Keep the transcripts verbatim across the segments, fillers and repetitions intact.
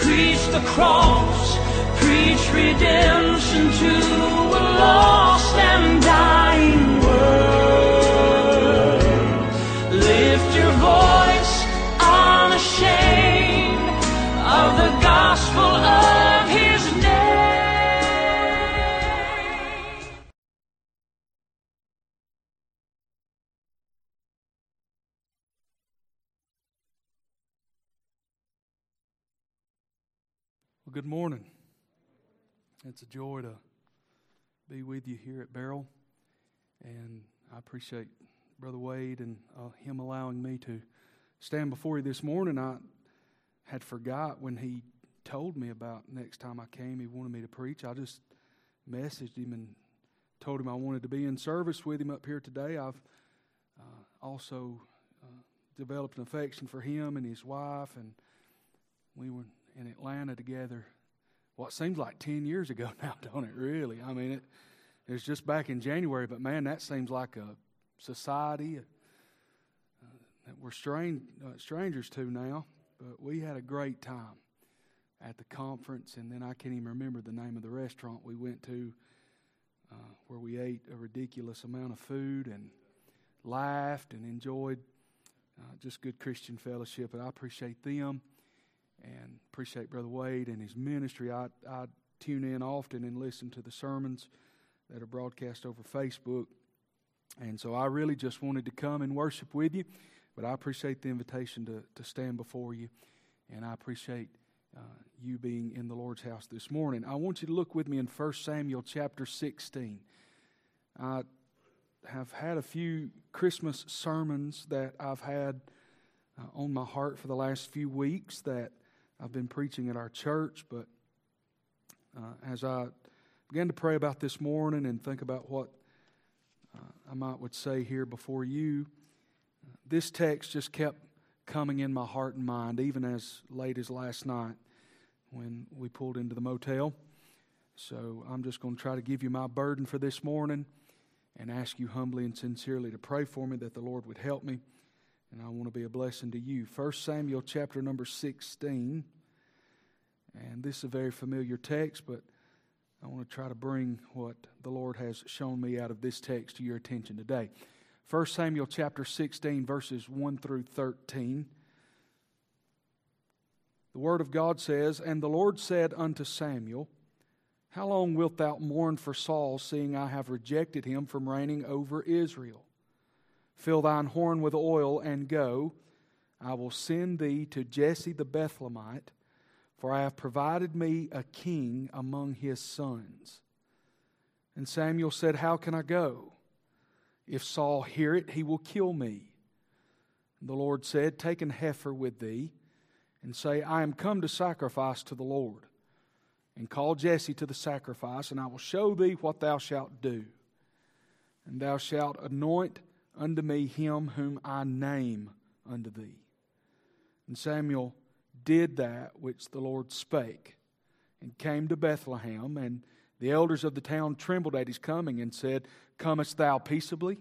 Preach the cross, preach redemption to a lost and dying world. Lift your voice unashamed of the gospel of His name. Well, good morning. It's a joy to be with you here at Beryl, and I appreciate Brother Wade and uh, him allowing me to stand before you this morning. I had forgot when he told me about next time I came, he wanted me to preach. I just messaged him and told him I wanted to be in service with him up here today. I've uh, also uh, developed an affection for him and his wife, and we were in Atlanta together, what seems like ten years ago now, don't it, really? I mean, it, it was just back in January, but man, that seems like a society uh, that we're strange, uh, strangers to now. But we had a great time at the conference, and then I can't even remember the name of the restaurant we went to uh, where we ate a ridiculous amount of food and laughed and enjoyed uh, just good Christian fellowship, and I appreciate them. And appreciate Brother Wade and his ministry. I, I tune in often and listen to the sermons that are broadcast over Facebook. And so I really just wanted to come and worship with you. But I appreciate the invitation to, to stand before you. And I appreciate uh, you being in the Lord's house this morning. I want you to look with me in First Samuel chapter sixteen. I have had a few Christmas sermons that I've had uh, on my heart for the last few weeks that I've been preaching at our church, but uh, as I began to pray about this morning and think about what uh, I might would say here before you, uh, this text just kept coming in my heart and mind, even as late as last night when we pulled into the motel. So I'm just going to try to give you my burden for this morning and ask you humbly and sincerely to pray for me that the Lord would help me. And I want to be a blessing to you. First Samuel chapter number sixteen. And this is a very familiar text, but I want to try to bring what the Lord has shown me out of this text to your attention today. First Samuel chapter sixteen, verses one through thirteen. The Word of God says, "And the Lord said unto Samuel, How long wilt thou mourn for Saul, seeing I have rejected him from reigning over Israel? Fill thine horn with oil, and go. I will send thee to Jesse the Bethlehemite, for I have provided me a king among his sons. And Samuel said, How can I go? If Saul hear it, he will kill me. And the Lord said, Take an heifer with thee, and say, I am come to sacrifice to the Lord. And call Jesse to the sacrifice, and I will show thee what thou shalt do. And thou shalt anoint unto me him whom I name unto thee. And Samuel did that which the Lord spake, and came to Bethlehem, and the elders of the town trembled at his coming, and said, Comest thou peaceably?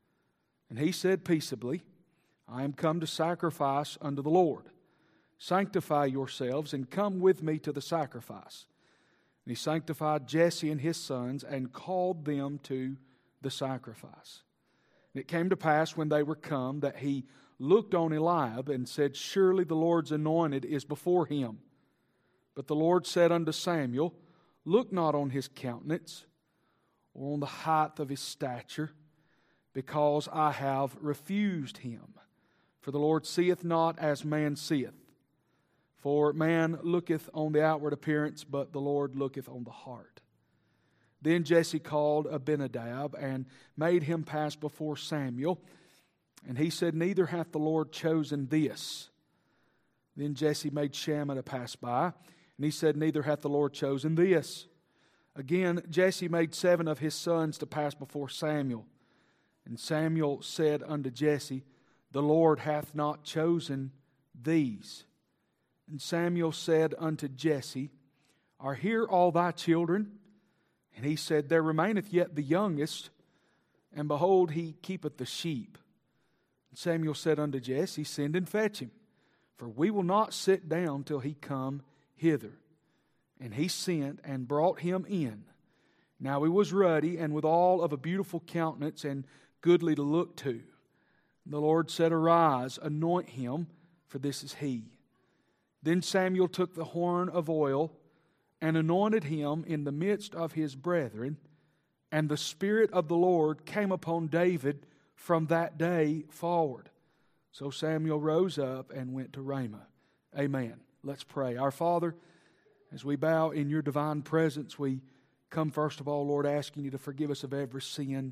And he said peaceably, I am come to sacrifice unto the Lord. Sanctify yourselves, and come with me to the sacrifice. And he sanctified Jesse and his sons, and called them to the sacrifice. And it came to pass when they were come that he looked on Eliab and said, Surely the Lord's anointed is before him. But the Lord said unto Samuel, Look not on his countenance, or on the height of his stature, because I have refused him. For the Lord seeth not as man seeth. For man looketh on the outward appearance, but the Lord looketh on the heart. Then Jesse called Abinadab, and made him pass before Samuel. And he said, Neither hath the Lord chosen this. Then Jesse made Shammah to pass by, and he said, Neither hath the Lord chosen this. Again, Jesse made seven of his sons to pass before Samuel. And Samuel said unto Jesse, The Lord hath not chosen these. And Samuel said unto Jesse, Are here all thy children? And he said, There remaineth yet the youngest, and behold, he keepeth the sheep. And Samuel said unto Jesse, Send and fetch him, for we will not sit down till he come hither. And he sent and brought him in. Now he was ruddy, and withal of a beautiful countenance, and goodly to look to. The Lord said, Arise, anoint him, for this is he. Then Samuel took the horn of oil, and anointed him in the midst of his brethren. And the Spirit of the Lord came upon David from that day forward. So Samuel rose up and went to Ramah. Amen. Let's pray. Our Father, as we bow in your divine presence, we come first of all, Lord, asking you to forgive us of every sin.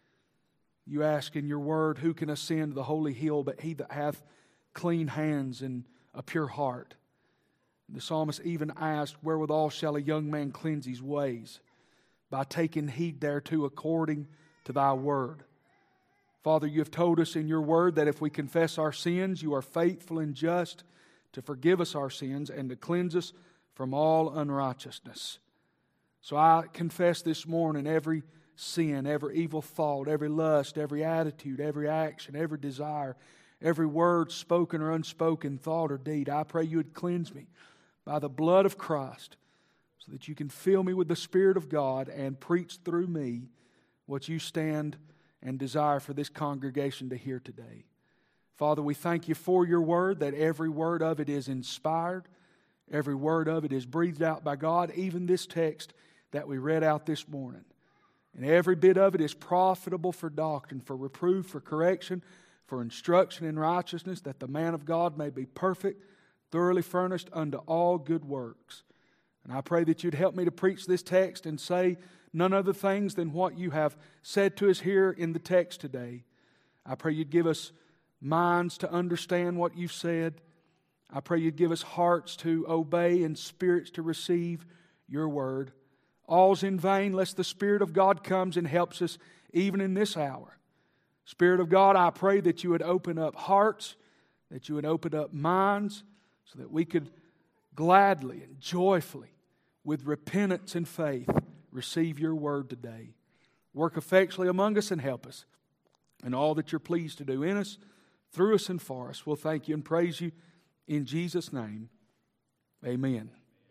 You ask in your word, who can ascend to the holy hill but he that hath clean hands and a pure heart? The psalmist even asked, wherewithal shall a young man cleanse his ways? By taking heed thereto according to thy word. Father, you have told us in your word that if we confess our sins, you are faithful and just to forgive us our sins and to cleanse us from all unrighteousness. So I confess this morning every sin, every evil thought, every lust, every attitude, every action, every desire, every word spoken or unspoken, thought or deed. I pray you would cleanse me by the blood of Christ so that you can fill me with the Spirit of God and preach through me what you stand and desire for this congregation to hear today. Father, we thank you for your word, that every word of it is inspired. Every word of it is breathed out by God, even this text that we read out this morning. And every bit of it is profitable for doctrine, for reproof, for correction, for instruction in righteousness, that the man of God may be perfect, thoroughly furnished unto all good works. And I pray that you'd help me to preach this text and say none other things than what you have said to us here in the text today. I pray you'd give us minds to understand what you've said. I pray you'd give us hearts to obey and spirits to receive your word. All's in vain lest the Spirit of God comes and helps us even in this hour. Spirit of God, I pray that you would open up hearts, that you would open up minds, so that we could gladly and joyfully, with repentance and faith, receive your word today. Work effectually among us and help us in all that you're pleased to do in us, through us and for us. We'll thank you and praise you in Jesus' name. Amen.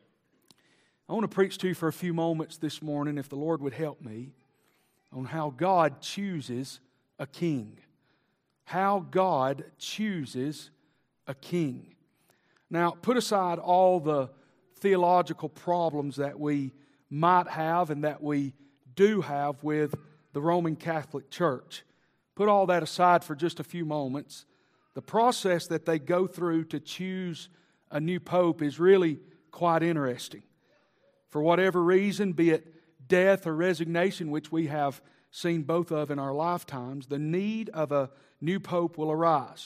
I want to preach to you for a few moments this morning, if the Lord would help me, on how God chooses a king. How God chooses a king. Now, put aside all the theological problems that we might have and that we do have with the Roman Catholic Church. Put all that aside for just a few moments. The process that they go through to choose a new pope is really quite interesting. For whatever reason, be it death or resignation, which we have seen both of in our lifetimes, the need of a new pope will arise.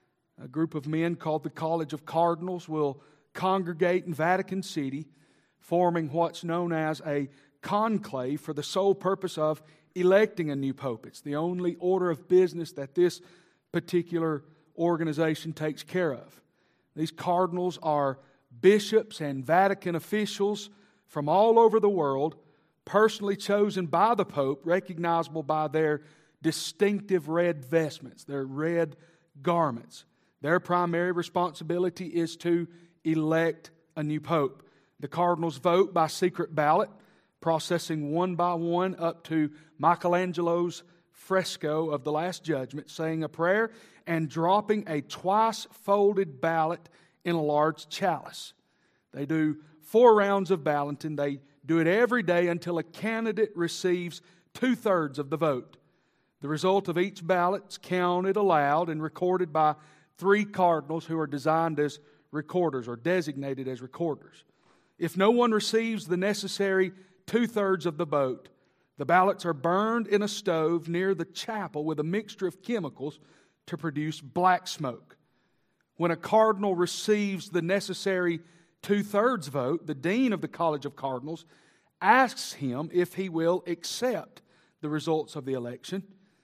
A group of men called the College of Cardinals will congregate in Vatican City, forming what's known as a conclave for the sole purpose of electing a new pope. It's the only order of business that this particular organization takes care of. These cardinals are bishops and Vatican officials from all over the world, personally chosen by the Pope, recognizable by their distinctive red vestments, their red garments. Their primary responsibility is to elect a new pope. The cardinals vote by secret ballot, processing one by one up to Michelangelo's fresco of the Last Judgment, saying a prayer and dropping a twice-folded ballot in a large chalice. They do four rounds of balloting. They do it every day until a candidate receives two-thirds of the vote. The result of each ballot is counted aloud and recorded by three cardinals who are designed as recorders or designated as recorders. If no one receives the necessary two-thirds of the vote, the ballots are burned in a stove near the chapel with a mixture of chemicals to produce black smoke. When a cardinal receives the necessary two-thirds vote, the dean of the College of Cardinals asks him if he will accept the results of the election.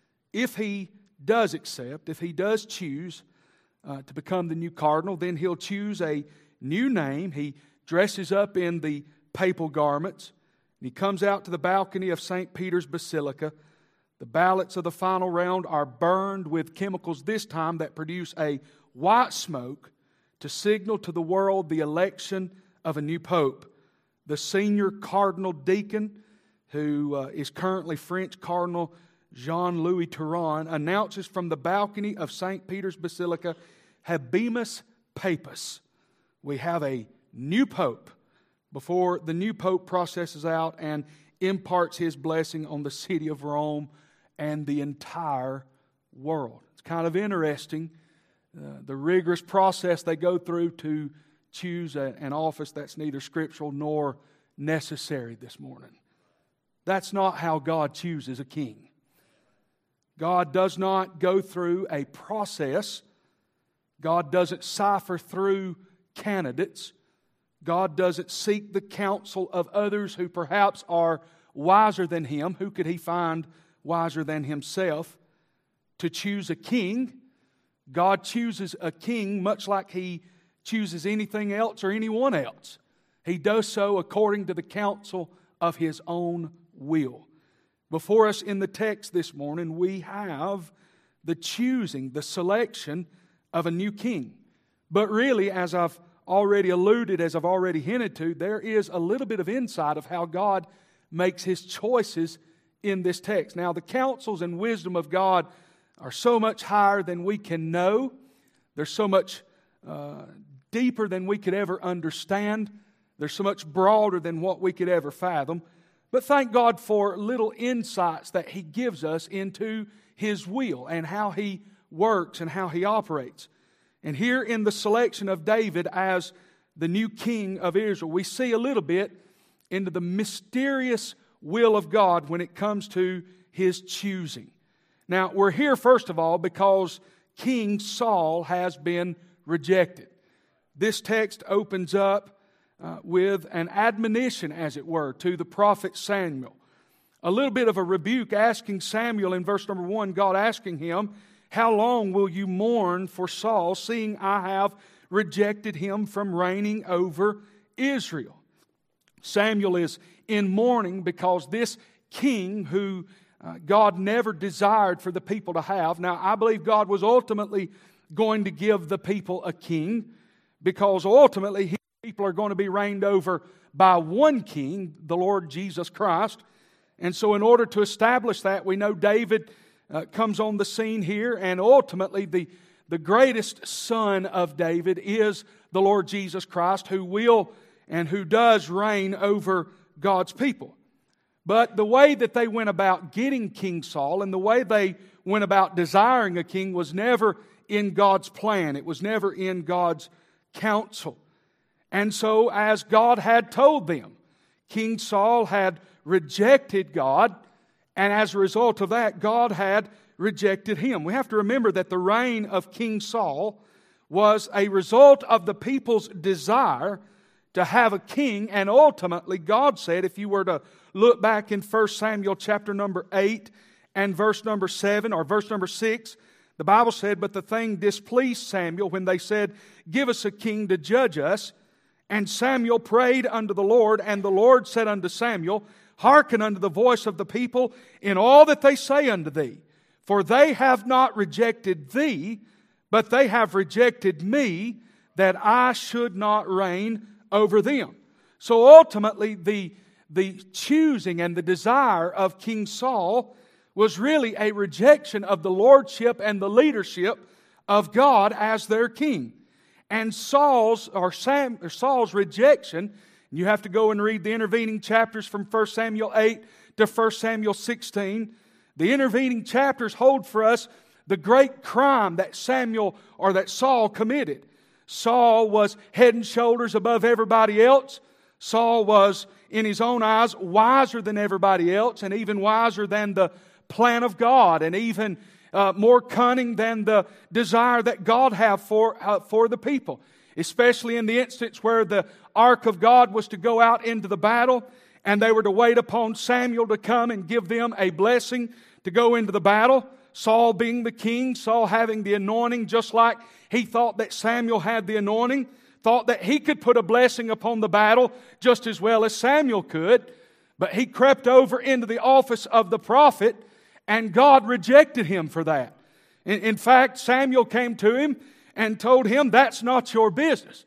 If he does accept, if he does choose uh, to become the new cardinal, then he'll choose a new name. He dresses up in the papal garments, and he comes out to the balcony of Saint Peter's Basilica. The ballots of the final round are burned with chemicals this time that produce a white smoke to signal to the world the election of a new pope. The senior cardinal deacon, who uh, is currently French Cardinal Jean-Louis Thuron, announces from the balcony of Saint Peter's Basilica, Habemus Papus. We have a new pope before the new pope processes out and imparts his blessing on the city of Rome and the entire world. It's kind of interesting, uh, the rigorous process they go through to choose a, an office that's neither scriptural nor necessary this morning. That's not how God chooses a king. God does not go through a process. God doesn't cipher through candidates. God doesn't seek the counsel of others who perhaps are wiser than Him. Who could He find wiser than Himself to choose a king? God chooses a king much like He chooses anything else or anyone else. He does so according to the counsel of His own will. Before us in the text this morning, we have the choosing, the selection of a new king. But really, as I've already alluded, as I've already hinted to, there is a little bit of insight of how God makes His choices in this text. Now, the counsels and wisdom of God are so much higher than we can know. They're so much uh, deeper than we could ever understand. They're so much broader than what we could ever fathom. But thank God for little insights that He gives us into His will and how He works and how He operates. And here in the selection of David as the new king of Israel, we see a little bit into the mysterious will of God when it comes to His choosing. Now, we're here first of all because King Saul has been rejected. This text opens up uh, with an admonition, as it were, to the prophet Samuel. A little bit of a rebuke, asking Samuel in verse number one, God asking him, how long will you mourn for Saul, seeing I have rejected him from reigning over Israel? Samuel is in mourning because this king who uh, God never desired for the people to have. Now, I believe God was ultimately going to give the people a king because ultimately His people are going to be reigned over by one king, the Lord Jesus Christ. And so in order to establish that, we know David Uh, comes on the scene here, and ultimately the, the greatest son of David is the Lord Jesus Christ, who will and who does reign over God's people. But the way that they went about getting King Saul and the way they went about desiring a king was never in God's plan. It was never in God's counsel. And so as God had told them, King Saul had rejected God, and as a result of that, God had rejected him. We have to remember that the reign of King Saul was a result of the people's desire to have a king. And ultimately, God said, if you were to look back in First Samuel chapter number eight and verse number seven or verse number six, the Bible said, but the thing displeased Samuel when they said, give us a king to judge us. And Samuel prayed unto the Lord, and the Lord said unto Samuel, hearken unto the voice of the people in all that they say unto thee. For they have not rejected thee, but they have rejected me, that I should not reign over them. So ultimately, the, the choosing and the desire of King Saul was really a rejection of the lordship and the leadership of God as their king. And Saul's, or Sam, or Saul's rejection, you have to go and read the intervening chapters from First Samuel eight to First Samuel sixteen. The intervening chapters hold for us the great crime that Samuel or that Saul committed. Saul was head and shoulders above everybody else. Saul was, in his own eyes, wiser than everybody else, and even wiser than the plan of God, and even uh, more cunning than the desire that God had for, uh, for the people. Especially in the instance where the ark of God was to go out into the battle, and they were to wait upon Samuel to come and give them a blessing to go into the battle. Saul being the king, Saul having the anointing, just like he thought that Samuel had the anointing, thought that he could put a blessing upon the battle just as well as Samuel could. But he crept over into the office of the prophet, and God rejected him for that. In, in fact, Samuel came to him and told him, that's not your business.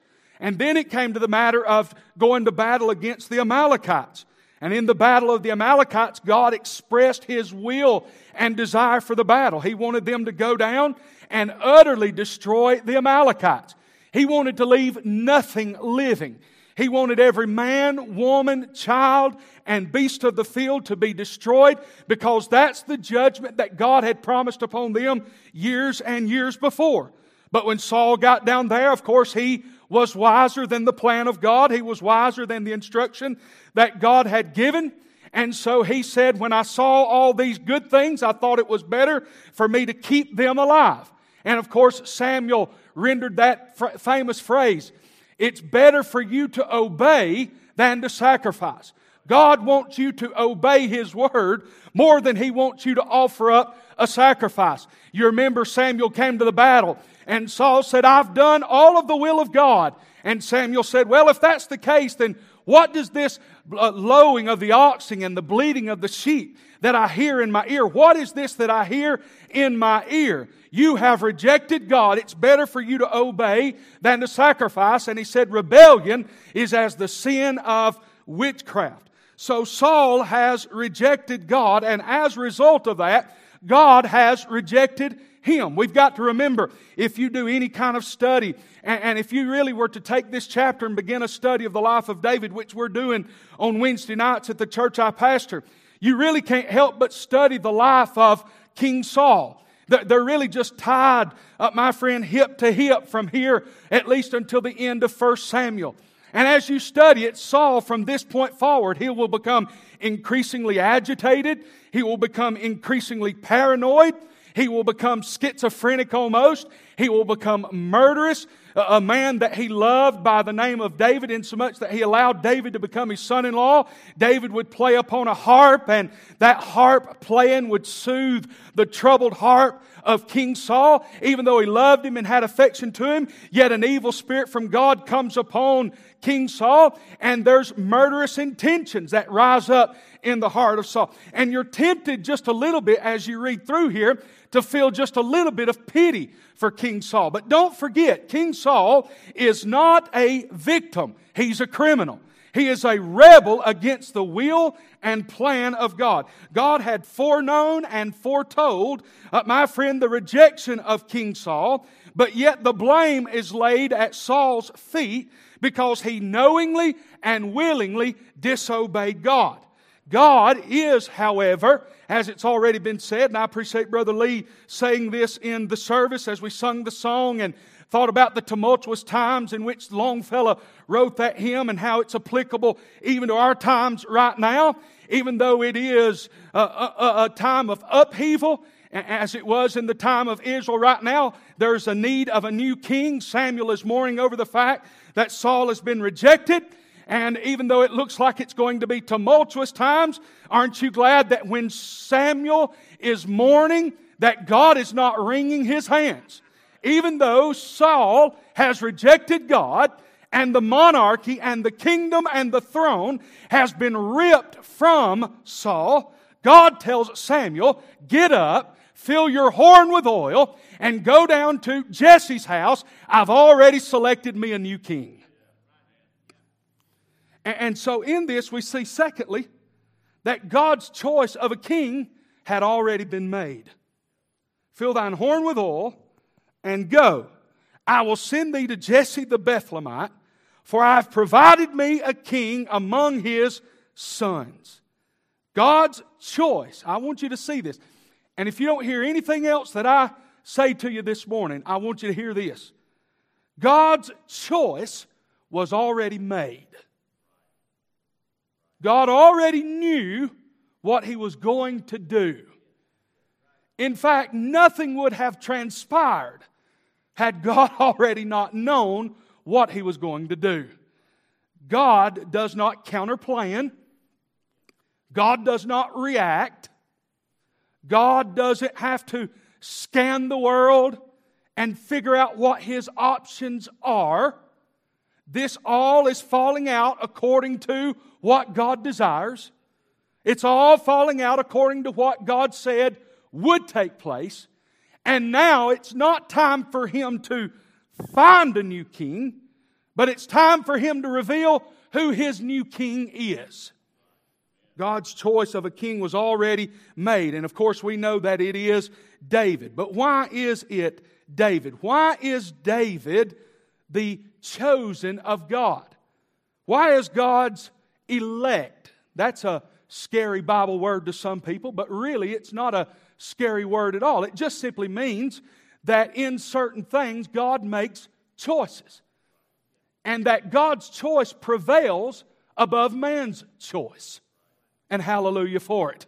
And then it came to the matter of going to battle against the Amalekites. And in the battle of the Amalekites, God expressed His will and desire for the battle. He wanted them to go down and utterly destroy the Amalekites. He wanted to leave nothing living. He wanted every man, woman, child, and beast of the field to be destroyed, because that's the judgment that God had promised upon them years and years before. But when Saul got down there, of course, he was wiser than the plan of God. He was wiser than the instruction that God had given. And so he said, when I saw all these good things, I thought it was better for me to keep them alive. And of course, Samuel rendered that fr- famous phrase, it's better for you to obey than to sacrifice. God wants you to obey His word more than He wants you to offer up a sacrifice. You remember Samuel came to the battle and Saul said, I've done all of the will of God. And Samuel said, well, if that's the case, then what does this lowing of the oxen and the bleating of the sheep that I hear in my ear, what is this that I hear in my ear? You have rejected God. It's better for you to obey than to sacrifice. And he said, rebellion is as the sin of witchcraft. So Saul has rejected God, and as a result of that, God has rejected him. We've got to remember, if you do any kind of study, and, and if you really were to take this chapter and begin a study of the life of David, which we're doing on Wednesday nights at the church I pastor, you really can't help but study the life of King Saul. They're really just tied, uh, my friend, hip to hip from here, at least until the end of First Samuel. And as you study it, Saul, from this point forward, he will become increasingly agitated. He will become increasingly paranoid. He will become schizophrenic almost. He will become murderous. A man that he loved by the name of David, insomuch that he allowed David to become his son-in-law. David would play upon a harp, and that harp playing would soothe the troubled heart of King Saul. Even though he loved him and had affection to him, yet an evil spirit from God comes upon King Saul, and there's murderous intentions that rise up in the heart of Saul. And you're tempted just a little bit as you read through here to feel just a little bit of pity for King Saul. But don't forget, King Saul is not a victim. He's a criminal. He is a rebel against the will and plan of God. God had foreknown and foretold, uh, my friend, the rejection of King Saul, but yet the blame is laid at Saul's feet because he knowingly and willingly disobeyed God. God is, however, as it's already been said, and I appreciate Brother Lee saying this in the service as we sung the song and thought about the tumultuous times in which Longfellow wrote that hymn and how it's applicable even to our times right now, even though it is a, a, a time of upheaval, as it was in the time of Israel right now. There's a need of a new king. Samuel is mourning over the fact that Saul has been rejected. And even though it looks like it's going to be tumultuous times, aren't you glad that when Samuel is mourning, that God is not wringing His hands? Even though Saul has rejected God, and the monarchy and the kingdom and the throne has been ripped from Saul, God tells Samuel, get up, fill your horn with oil, and go down to Jesse's house. I've already selected me a new king. And so in this we see, secondly, that God's choice of a king had already been made. Fill thine horn with oil, and go. I will send thee to Jesse the Bethlehemite, for I have provided me a king among his sons. God's choice. I want you to see this. And if you don't hear anything else that I say to you this morning, I want you to hear this. God's choice was already made. God already knew what He was going to do. In fact, nothing would have transpired had God already not known what He was going to do. God does not counterplan. God does not react. God doesn't have to scan the world and figure out what His options are. This all is falling out according to what God desires. It's all falling out according to what God said would take place. And now it's not time for Him to find a new king, But it's time for Him to reveal who His new king is. God's choice of a king was already made. And of course we know that it is David. But why is it David? Why is David the chosen of God? Why is God's elect? That's a scary Bible word to some people, but really it's not a scary word at all. It just simply means that in certain things God makes choices. And that God's choice prevails above man's choice. And hallelujah for it.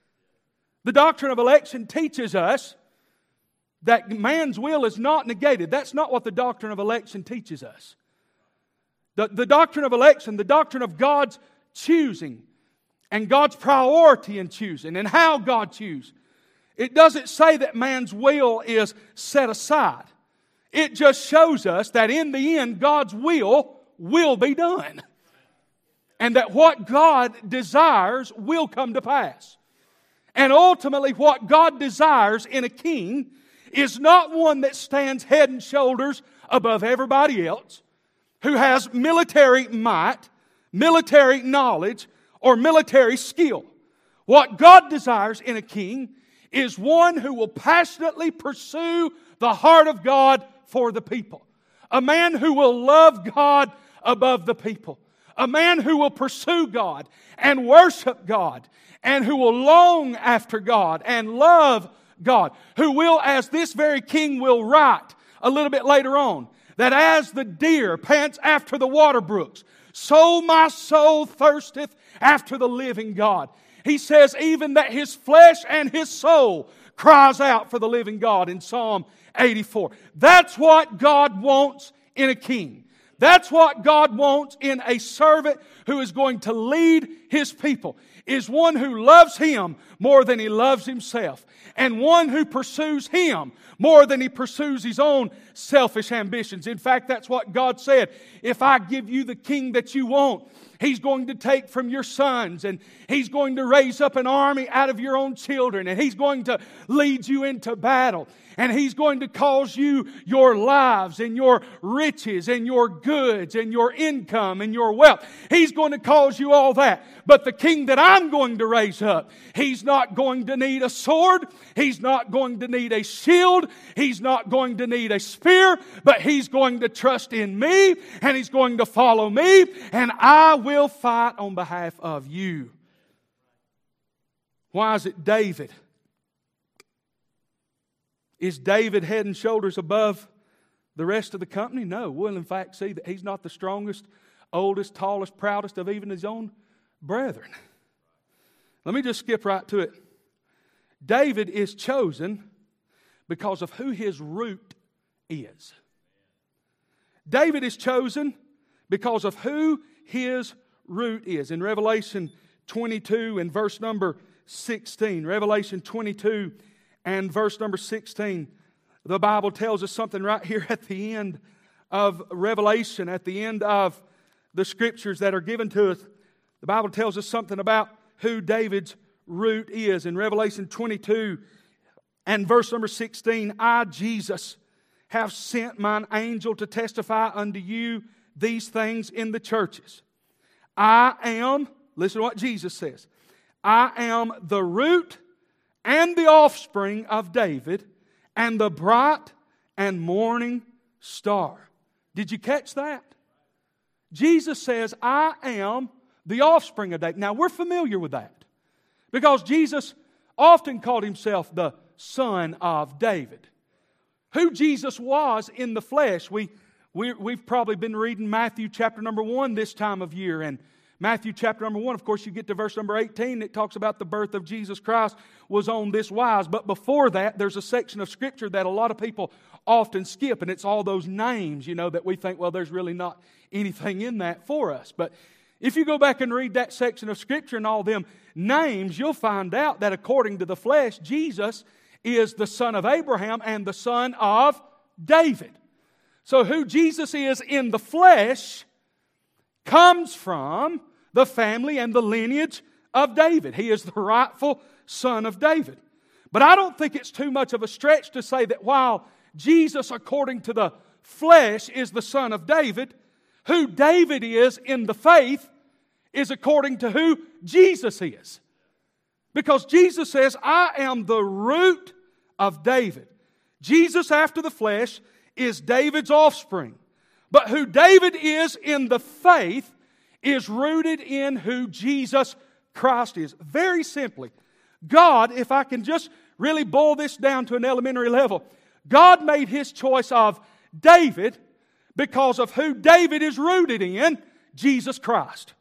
The doctrine of election teaches us that man's will is not negated. That's not what the doctrine of election teaches us. The, the doctrine of election, the doctrine of God's choosing and God's priority in choosing and how God chooses. It doesn't say that man's will is set aside. It just shows us that in the end, God's will will be done. And that what God desires will come to pass. And ultimately what God desires in a king is not one that stands head and shoulders above everybody else, who has military might, military knowledge, or military skill. What God desires in a king is one who will passionately pursue the heart of God for the people. A man who will love God above the people. A man who will pursue God and worship God and who will long after God and love God. Who will, as this very king will write a little bit later on, that as the deer pants after the water brooks, so my soul thirsteth after the living God. He says even that his flesh and his soul cries out for the living God in Psalm eighty-four. That's what God wants in a king. That's what God wants in a servant who is going to lead His people. Is one who loves Him more than he loves himself. And one who pursues Him more than he pursues his own selfish ambitions. In fact, that's what God said. If I give you the king that you want, He's going to take from your sons, and He's going to raise up an army out of your own children, and He's going to lead you into battle, and He's going to cause you your lives and your riches and your goods and your income and your wealth. He's going to cause you all that. But the king that I'm going to raise up, he's not going to need a sword. He's not going to need a shield. He's not going to need a spear, but he's going to trust in me, and he's going to follow me, and I will fight on behalf of you. Why is it David? Is David head and shoulders above the rest of the company? No. We'll in fact see that he's not the strongest, oldest, tallest, proudest of even his own brethren. Let me just skip right to it. David is chosen because of who his root is. David is chosen because of who his root is. In Revelation twenty-two and verse number sixteen, Revelation twenty-two and verse number sixteen, the Bible tells us something right here at the end of Revelation, at the end of the Scriptures that are given to us. The Bible tells us something about who David's root is. In Revelation twenty-two and verse number sixteen, I, Jesus, have sent mine angel to testify unto you these things in the churches. I am, listen to what Jesus says, I am the root and the offspring of David and the bright and morning star. Did you catch that? Jesus says, I am the offspring of David. Now, we're familiar with that because Jesus often called Himself the Son of David. Who Jesus was in the flesh, we, we, we've probably been reading Matthew chapter number one this time of year. And Matthew chapter number one, of course, you get to verse number eighteen, it talks about the birth of Jesus Christ was on this wise. But before that, there's a section of Scripture that a lot of people often skip, and it's all those names, you know, that we think, well, there's really not anything in that for us. But if you go back and read that section of Scripture and all them names, you'll find out that according to the flesh, Jesus is the son of Abraham and the son of David. So who Jesus is in the flesh comes from the family and the lineage of David. He is the rightful son of David. But I don't think it's too much of a stretch to say that while Jesus, according to the flesh, is the son of David, Who David is in the faith is according to who Jesus is. Because Jesus says, I am the root of David. Jesus after the flesh is David's offspring. But who David is in the faith is rooted in who Jesus Christ is. Very simply, God, if I can just really boil this down to an elementary level, God made His choice of David because of who David is rooted in, Jesus Christ.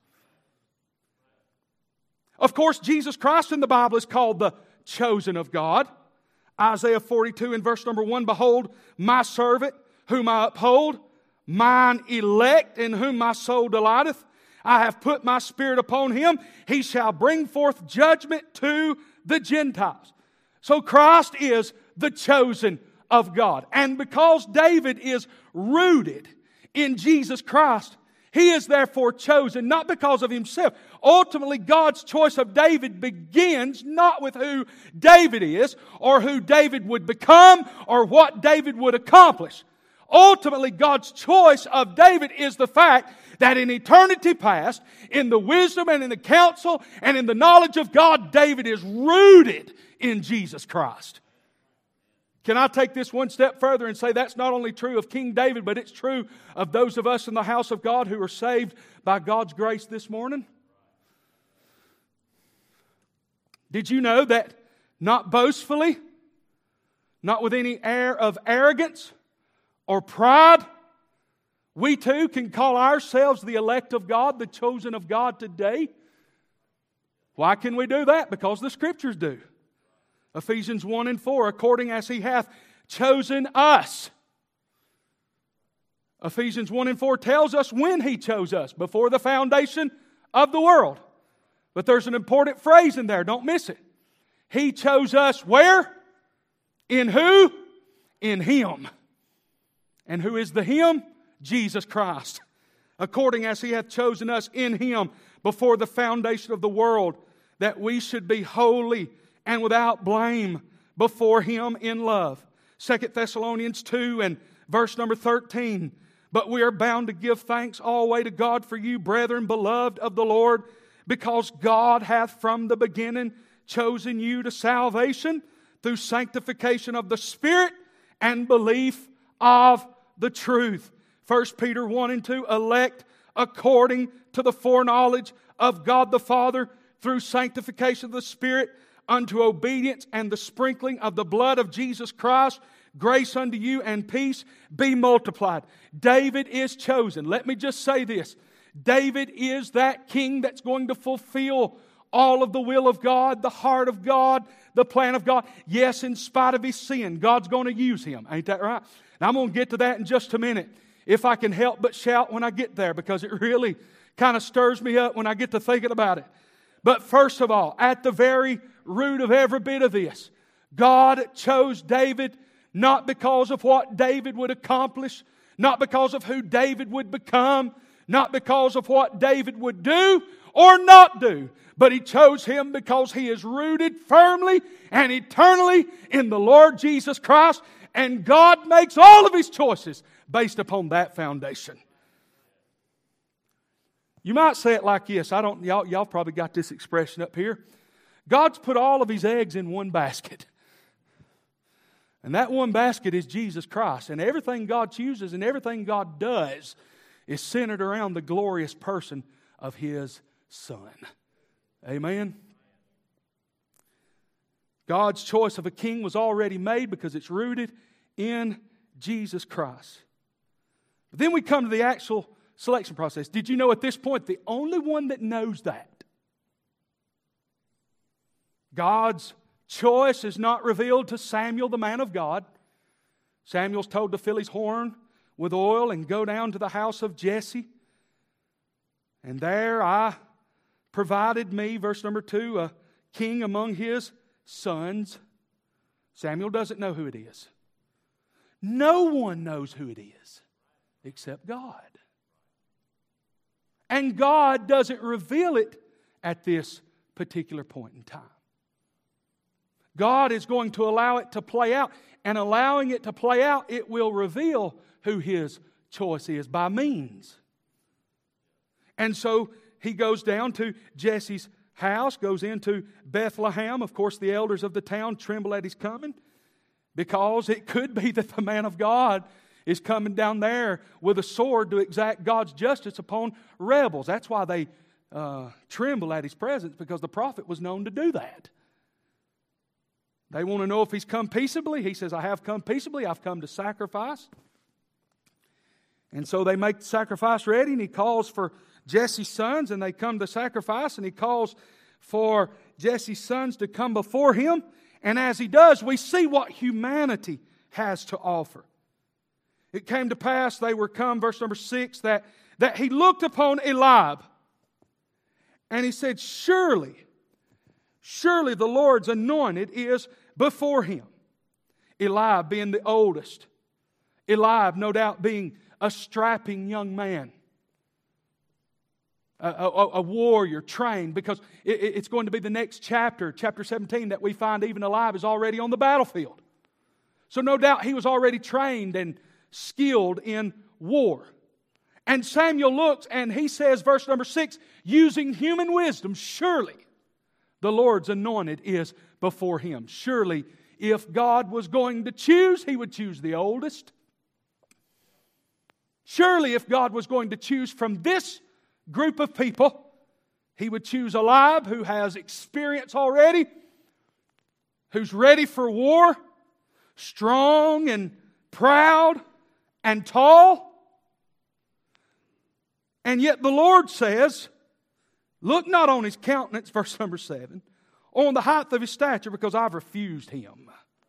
Of course, Jesus Christ in the Bible is called the chosen of God. Isaiah forty-two and verse number one, Behold, my servant whom I uphold, mine elect in whom my soul delighteth. I have put my spirit upon him. He shall bring forth judgment to the Gentiles. So Christ is the chosen of God. And because David is rooted in Jesus Christ, he is therefore chosen, not because of himself. Ultimately, God's choice of David begins not with who David is, or who David would become, or what David would accomplish. Ultimately, God's choice of David is the fact that in eternity past, in the wisdom and in the counsel and in the knowledge of God, David is rooted in Jesus Christ. Can I take this one step further and say that's not only true of King David, but it's true of those of us in the house of God who are saved by God's grace this morning? Did you know that not boastfully, not with any air of arrogance or pride, we too can call ourselves the elect of God, the chosen of God today? Why can we do that? Because the Scriptures do. Ephesians one and four, according as He hath chosen us. Ephesians one and four tells us when He chose us, before the foundation of the world. But there's an important phrase in there, don't miss it. He chose us where? In who? In Him. And who is the Him? Jesus Christ. According as He hath chosen us in Him before the foundation of the world, that we should be holy and without blame before Him in love. Second Thessalonians two and verse number thirteen. But we are bound to give thanks always to God for you, brethren, beloved of the Lord, because God hath from the beginning chosen you to salvation through sanctification of the Spirit and belief of the truth. First Peter one and two, elect according to the foreknowledge of God the Father through sanctification of the Spirit unto obedience and the sprinkling of the blood of Jesus Christ, grace unto you and peace be multiplied. David is chosen. Let me just say this. David is that king that's going to fulfill all of the will of God, the heart of God, the plan of God. Yes, in spite of his sin, God's going to use him. Ain't that right? And I'm going to get to that in just a minute. If I can help but shout when I get there, because it really kind of stirs me up when I get to thinking about it. But first of all, at the very root of every bit of this, God chose David not because of what David would accomplish, not because of who David would become, not because of what David would do or not do, but He chose him because he is rooted firmly and eternally in the Lord Jesus Christ, and God makes all of His choices based upon that foundation. You might say it like this. I don't. Y'all, y'all probably got this expression up here. God's put all of His eggs in one basket. And that one basket is Jesus Christ. And everything God chooses and everything God does is centered around the glorious person of His Son. Amen? God's choice of a king was already made because it's rooted in Jesus Christ. But then we come to the actual selection process. Did you know at this point the only one that knows that God's choice is not revealed to Samuel, the man of God? Samuel's told to fill his horn with oil and go down to the house of Jesse. And there I provided me, verse number two, a king among his sons. Samuel doesn't know who it is. No one knows who it is except God. And God doesn't reveal it at this particular point in time. God is going to allow it to play out. And allowing it to play out, it will reveal who His choice is by means And so he goes down to Jesse's house, goes into Bethlehem. Of course, the elders of the town tremble at his coming, because it could be that the man of God is coming down there with a sword to exact God's justice upon rebels. That's why they uh, tremble at his presence, because the prophet was known to do that. They want to know if he's come peaceably. He says, I have come peaceably. I've come to sacrifice. And so they make the sacrifice ready, and he calls for Jesse's sons, and they come to sacrifice, and he calls for Jesse's sons to come before him. And as he does, we see what humanity has to offer. It came to pass, they were come, verse number six, that, that he looked upon Eliab, and he said, Surely, surely the Lord's anointed is before him. Eliab being the oldest. Eliab, no doubt, being a strapping young man. A, a, a warrior trained, because it, it's going to be the next chapter, chapter seventeen, that we find even Eliab is already on the battlefield. So no doubt he was already trained and skilled in war. And Samuel looks and he says, verse number six, using human wisdom, surely the Lord's anointed is before him. Surely if God was going to choose, he would choose the oldest. Surely if God was going to choose from this group of people, he would choose Eliab, who has experience already, who's ready for war, strong and proud and tall. And yet the Lord says, look not on his countenance, verse number seven, on the height of his stature, because I've refused him.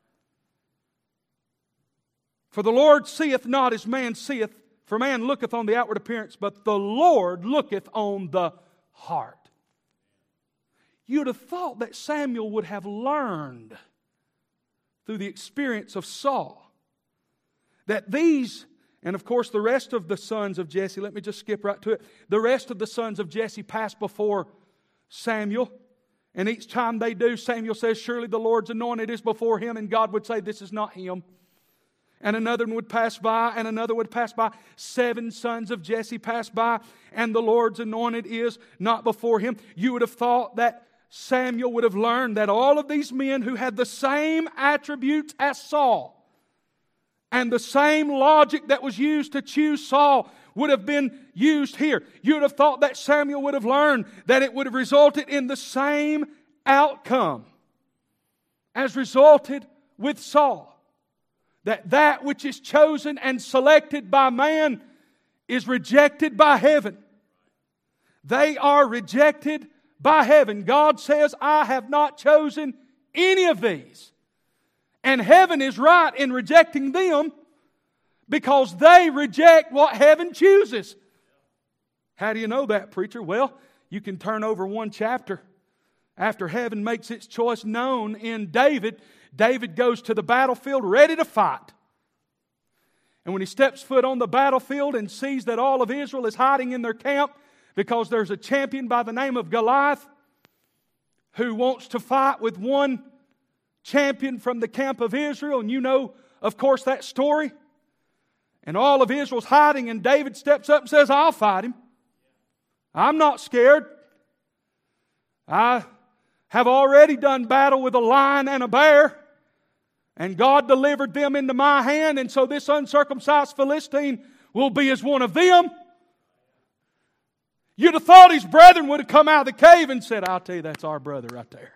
For the Lord seeth not as man seeth, for man looketh on the outward appearance, but the Lord looketh on the heart. You'd have thought that Samuel would have learned through the experience of Saul that these, and of course the rest of the sons of Jesse, let me just skip right to it. The rest of the sons of Jesse passed before Samuel. And each time they do, Samuel says, surely the Lord's anointed is before him. And God would say, this is not him. And another one would pass by, and another would pass by. Seven sons of Jesse passed by, and the Lord's anointed is not before him. You would have thought that Samuel would have learned that all of these men who had the same attributes as Saul, and the same logic that was used to choose Saul would have been used here. You would have thought that Samuel would have learned that it would have resulted in the same outcome as resulted with Saul. That that which is chosen and selected by man is rejected by heaven. They are rejected by heaven. God says, I have not chosen any of these. And heaven is right in rejecting them, because they reject what heaven chooses. How do you know that, preacher? Well, you can turn over one chapter. After heaven makes its choice known in David, David goes to the battlefield ready to fight. And when he steps foot on the battlefield and sees that all of Israel is hiding in their camp because there's a champion by the name of Goliath who wants to fight with one champion from the camp of Israel, and you know, of course, that story. And all of Israel's hiding, and David steps up and says, I'll fight him. I'm not scared. I have already done battle with a lion and a bear, and God delivered them into my hand, and so this uncircumcised Philistine will be as one of them. You'd have thought his brethren would have come out of the cave and said, I'll tell you, that's our brother right there.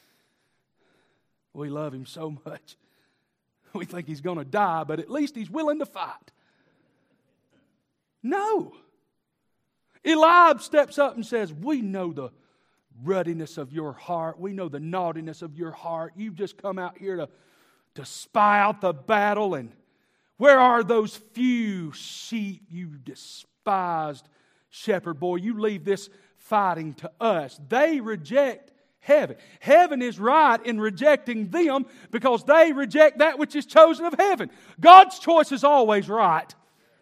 We love him so much. We think he's going to die, but at least he's willing to fight. No. Eliab steps up and says, we know the ruddiness of your heart. We know the naughtiness of your heart. You've just come out here to, to spy out the battle. And where are those few sheep, you despised shepherd boy? You leave this fighting to us. They reject heaven. Heaven is right in rejecting them because they reject that which is chosen of heaven. God's choice is always right.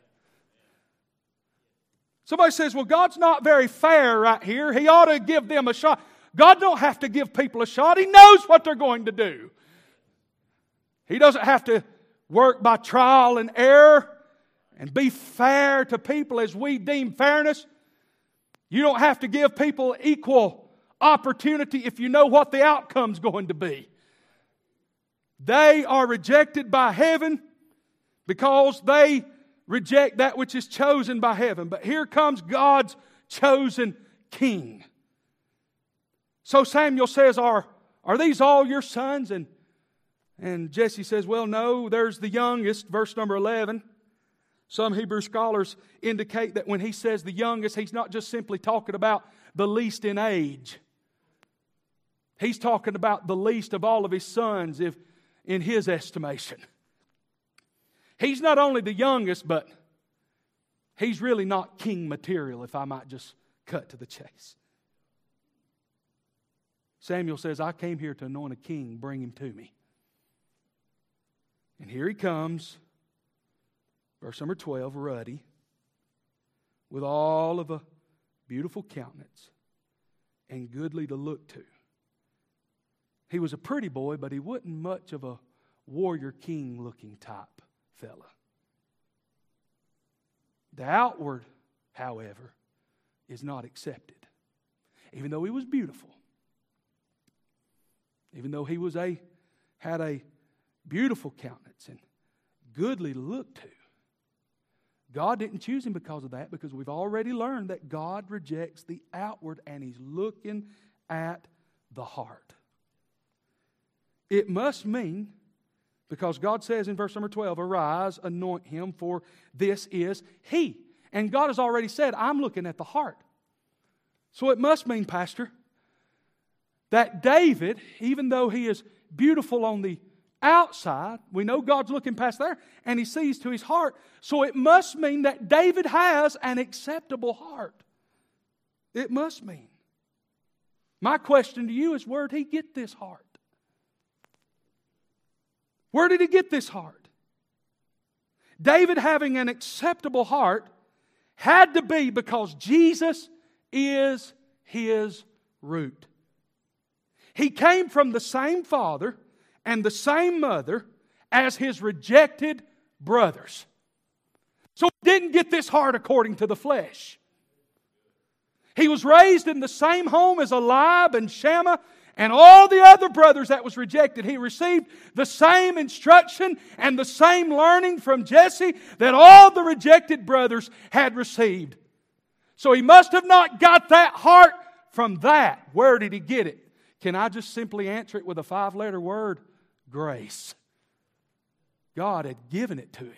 Somebody says, well, God's not very fair right here. He ought to give them a shot. God don't have to give people a shot. He knows what they're going to do. He doesn't have to work by trial and error and be fair to people as we deem fairness. You don't have to give people equal opportunity if you know what the outcome's going to be. They are rejected by heaven because they reject that which is chosen by heaven. But here comes God's chosen king. So Samuel says, are, are these all your sons? And, and Jesse says, well, no, there's the youngest, verse number eleven. Some Hebrew scholars indicate that when he says the youngest, he's not just simply talking about the least in age. He's talking about the least of all of his sons, if in his estimation. He's not only the youngest, but he's really not king material, if I might just cut to the chase. Samuel says, I came here to anoint a king, bring him to me. And here he comes, verse number twelve, ruddy, with all of a beautiful countenance and goodly to look to. He was a pretty boy, but he wasn't much of a warrior king looking type fella. The outward, however, is not accepted. Even though he was beautiful, even though he was a had a beautiful countenance and goodly to look to, God didn't choose him because of that, because we've already learned that God rejects the outward and he's looking at the heart. It must mean, because God says in verse number twelve, arise, anoint him, for this is he. And God has already said, I'm looking at the heart. So it must mean, Pastor, that David, even though he is beautiful on the outside, we know God's looking past there, and he sees to his heart. So it must mean that David has an acceptable heart. It must mean. My question to you is, where did he get this heart? Where did he get this heart? David having an acceptable heart had to be because Jesus is his root. He came from the same father and the same mother as his rejected brothers. So he didn't get this heart according to the flesh. He was raised in the same home as Eliab and Shammah and all the other brothers that was rejected. He received the same instruction and the same learning from Jesse that all the rejected brothers had received. So he must have not got that heart from that. Where did he get it? Can I just simply answer it with a five-letter word? Grace. God had given it to him.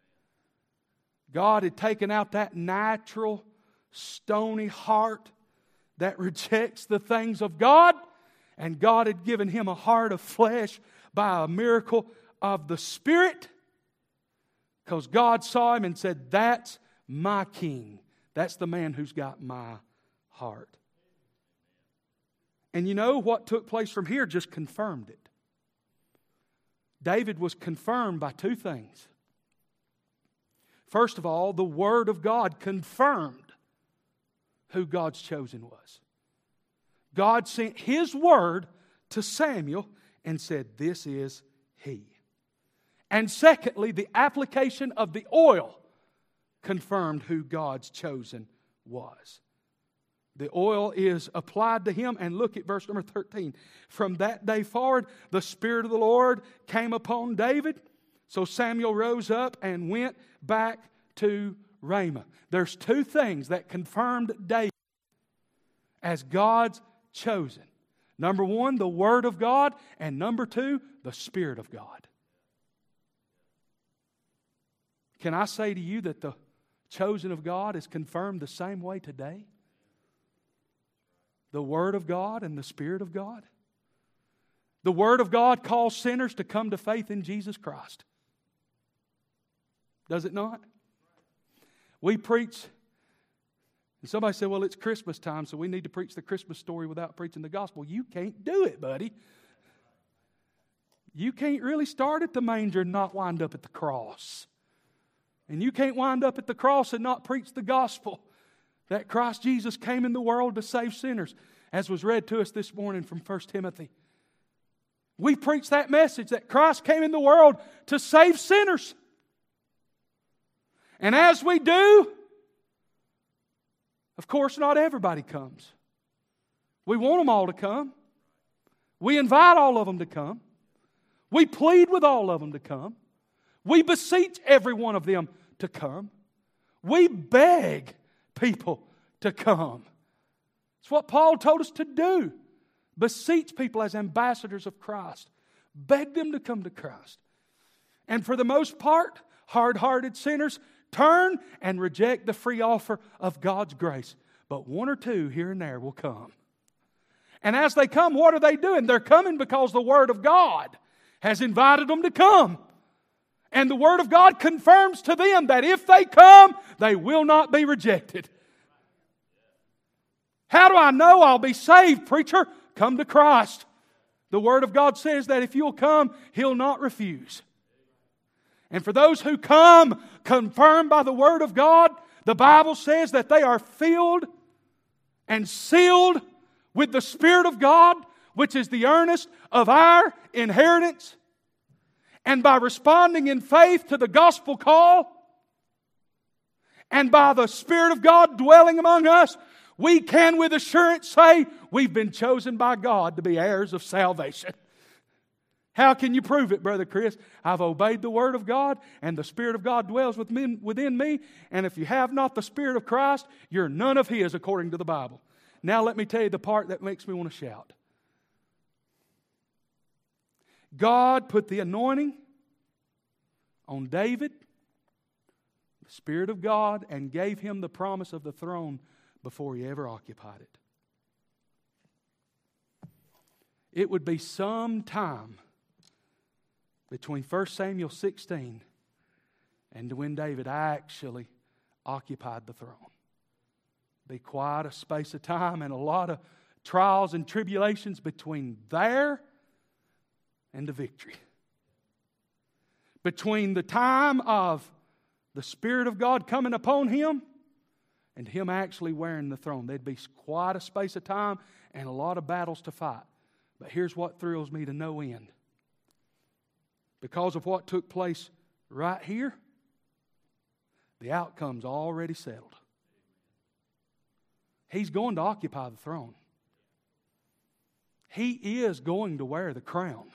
God had taken out that natural, stony heart that rejects the things of God, and God had given him a heart of flesh by a miracle of the Spirit, because God saw him and said, that's my king. That's the man who's got my heart. And you know what took place from here just confirmed it. David was confirmed by two things. First of all, the Word of God confirmed who God's chosen was. God sent His Word to Samuel and said, this is he. And secondly, the application of the oil confirmed who God's chosen was. The oil is applied to him, and look at verse number thirteen. From that day forward, the Spirit of the Lord came upon David. So Samuel rose up and went back to Ramah. There's two things that confirmed David as God's chosen. Number one, the Word of God, and number two, the Spirit of God. Can I say to you that the chosen of God is confirmed the same way today? The Word of God and the Spirit of God. The Word of God calls sinners to come to faith in Jesus Christ. Does it not? We preach, and somebody said, well, it's Christmas time, so we need to preach the Christmas story without preaching the gospel. You can't do it, buddy. You can't really start at the manger and not wind up at the cross. And you can't wind up at the cross and not preach the gospel that Christ Jesus came in the world to save sinners, as was read to us this morning from First Timothy. We preach that message that Christ came in the world to save sinners. And as we do, Of course, not everybody comes. We want them all to come. We invite all of them to come. We plead with all of them to come. We beseech every one of them to come. We beg people to come. It's what Paul told us to do. Beseech people as ambassadors of Christ. Beg them to come to Christ. And for the most part, hard-hearted sinners turn and reject the free offer of God's grace. But one or two here and there will come. And as they come, what are they doing? They're coming because the Word of God has invited them to come. And the Word of God confirms to them that if they come, they will not be rejected. How do I know I'll be saved, preacher? Come to Christ. The Word of God says that if you'll come, He'll not refuse. And for those who come, confirmed by the Word of God, the Bible says that they are filled and sealed with the Spirit of God, which is the earnest of our inheritance. And by responding in faith to the gospel call, and by the Spirit of God dwelling among us, we can with assurance say we've been chosen by God to be heirs of salvation. How can you prove it, Brother Chris? I've obeyed the Word of God, and the Spirit of God dwells within me. And if you have not the Spirit of Christ, you're none of His, according to the Bible. Now let me tell you the part that makes me want to shout. God put the anointing on David, the Spirit of God, and gave him the promise of the throne before he ever occupied it. It would be some time between First Samuel sixteen and when David actually occupied the throne. Be quite a space of time and a lot of trials and tribulations between there and the victory. Between the time of the Spirit of God coming upon him and him actually wearing the throne. There'd be quite a space of time and a lot of battles to fight. But here's what thrills me to no end. Because of what took place right here, the outcome's already settled. He's going to occupy the throne. He is going to wear the crown.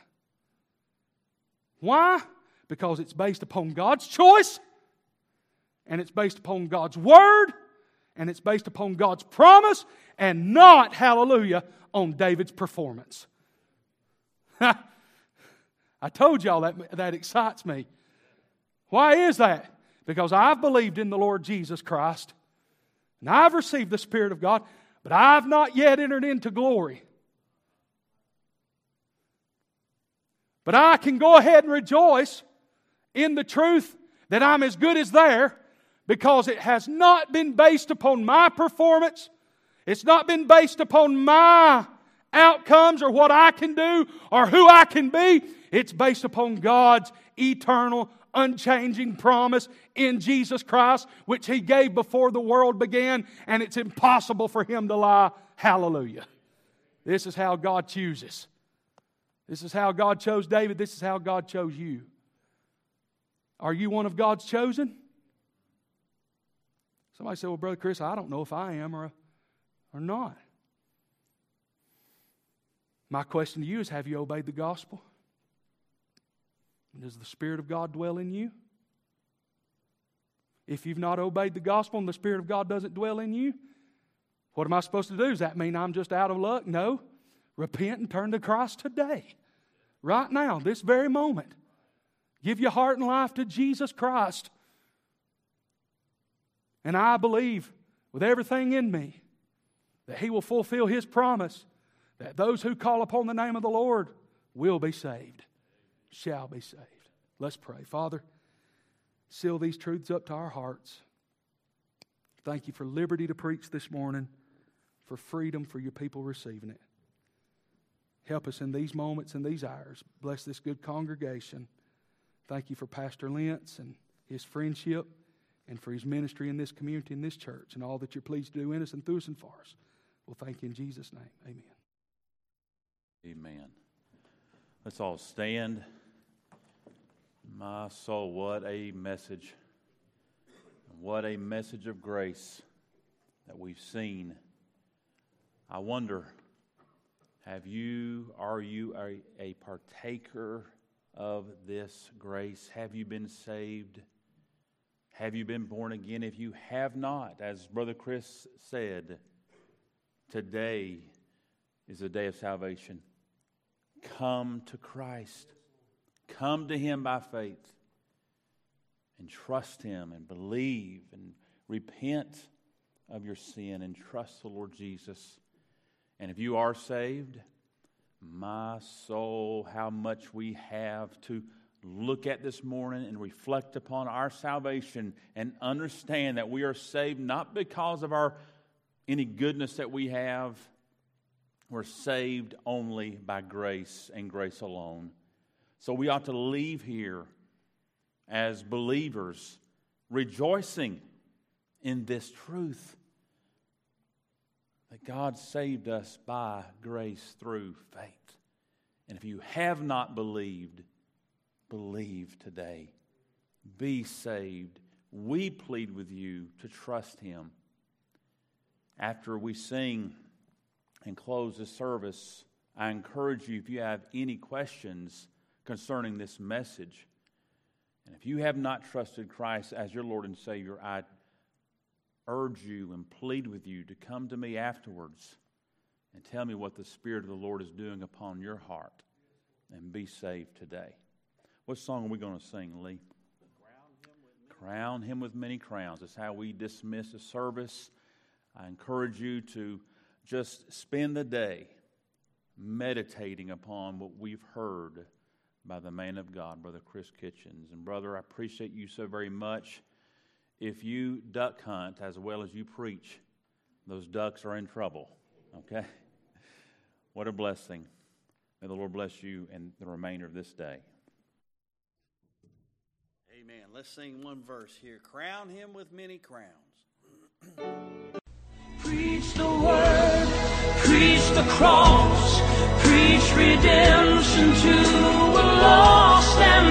Why? Because it's based upon God's choice, and it's based upon God's Word, and it's based upon God's promise, and not, hallelujah, on David's performance. I told y'all that, that excites me. Why is that? Because I've believed in the Lord Jesus Christ, and I've received the Spirit of God, but I've not yet entered into glory. But I can go ahead and rejoice in the truth that I'm as good as there, because it has not been based upon my performance. It's not been based upon my outcomes or what I can do or who I can be. It's based upon God's eternal, unchanging promise in Jesus Christ, which He gave before the world began, and it's impossible for Him to lie. Hallelujah. This is how God chooses. This is how God chose David. This is how God chose you. Are you one of God's chosen? Somebody said, well, Brother Chris, I don't know if I am or, or not. My question to you is, have you obeyed the gospel? Does the Spirit of God dwell in you? If you've not obeyed the gospel and the Spirit of God doesn't dwell in you, what am I supposed to do? Does that mean I'm just out of luck? No. Repent and turn to Christ today. Right now, this very moment. Give your heart and life to Jesus Christ. And I believe with everything in me that He will fulfill His promise that those who call upon the name of the Lord will be saved, shall be saved. Let's pray. Father, seal these truths up to our hearts. Thank you for liberty to preach this morning, for freedom for your people receiving it. Help us in these moments and these hours. Bless this good congregation. Thank you for Pastor Lentz and his friendship and for his ministry in this community, in this church, and all that you're pleased to do in us and through us and for us. We'll thank you in Jesus' name. Amen. Amen. Let's all stand. My soul, what a message. What a message of grace. that we've seen. I wonder, have you, are you a, a partaker of this grace? Have you been saved? Have you been born again? If you have not, as Brother Chris said, today is the day of salvation. Come to Christ. Come to Him by faith and trust Him and believe and repent of your sin and trust the Lord Jesus. And if you are saved, my soul, how much we have to look at this morning and reflect upon our salvation and understand that we are saved not because of our any goodness that we have. We're saved only by grace and grace alone. So we ought to leave here as believers rejoicing in this truth that God saved us by grace through faith. And if you have not believed, believe today. Be saved. We plead with you to trust Him. After we sing and close the service, I encourage you, if you have any questions concerning this message, and if you have not trusted Christ as your Lord and Savior, I urge you and plead with you to come to me afterwards and tell me what the Spirit of the Lord is doing upon your heart and be saved today. What song are we going to sing, Lee? Crown Him with Many Crowns. That's how we dismiss the service. I encourage you to just spend the day meditating upon what we've heard by the man of God, Brother Chris Kitchens. And brother, I appreciate you so very much. If you duck hunt as well as you preach, those ducks are in trouble, okay? What a blessing. May the Lord bless you and the remainder of this day. Amen. Let's sing one verse here. Crown Him with many crowns. Preach the word, preach the cross, preach redemption to a lost and